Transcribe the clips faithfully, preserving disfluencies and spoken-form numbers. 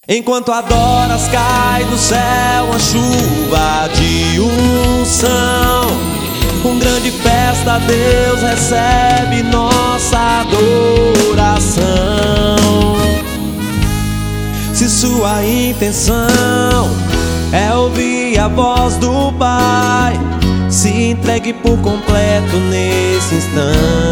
Enquanto adoras, cai do céu a chuva de unção. Com grande festa Deus recebe nossa adoração. Se sua intenção é ouvir a voz do Pai, se entregue por completo nesse instante.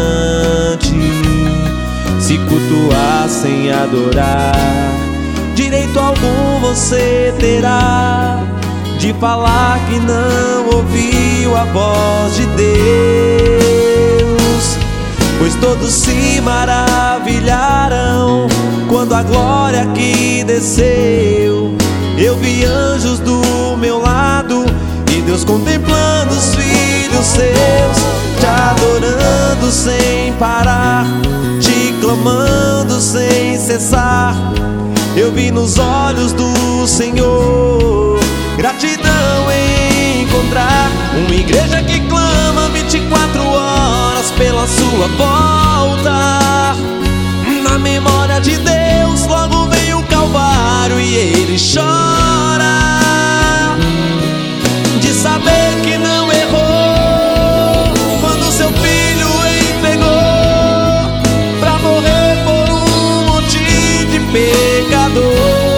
Se cultuar sem adorar, direito algum você terá de falar que não ouviu a voz de Deus. Pois todos se maravilharam quando a glória que desceu. Eu vi anjos do meu lado e Deus contemplando os filhos seus, te adorando sem parar, te clamando sem cessar. Eu vi nos olhos do Senhor gratidão em encontrar uma igreja que clama vinte e quatro horas pela sua volta. Na memória de Deus logo vem o Calvário e ele chora de saber que não errou quando seu filho entregou pra morrer por um monte de pecador.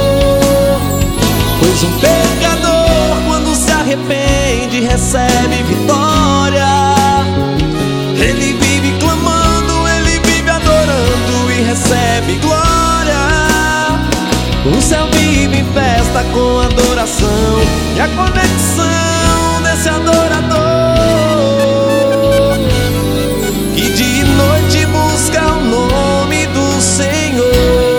Pois um pecador, quando se arrepende, recebe vitória. Ele vive clamando, ele vive adorando e recebe glória. O céu vive em festa com adoração e a conexão desse adorador que de noite busca o nome do Senhor.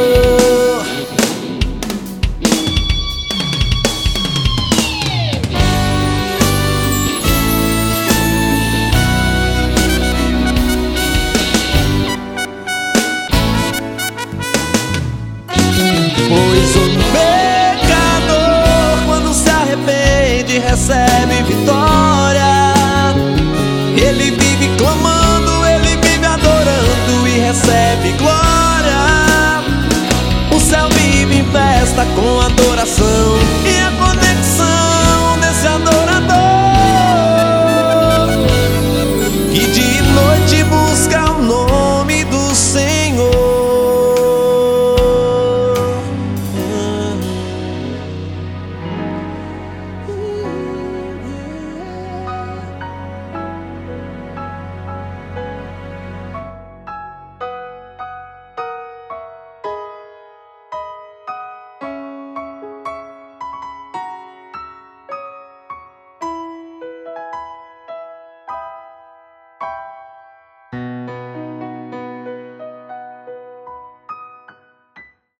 Pois o pecador, quando se arrepende, recebe vitória. Ele vive clamando, ele vive adorando e recebe glória. O céu vive em festa com adoração e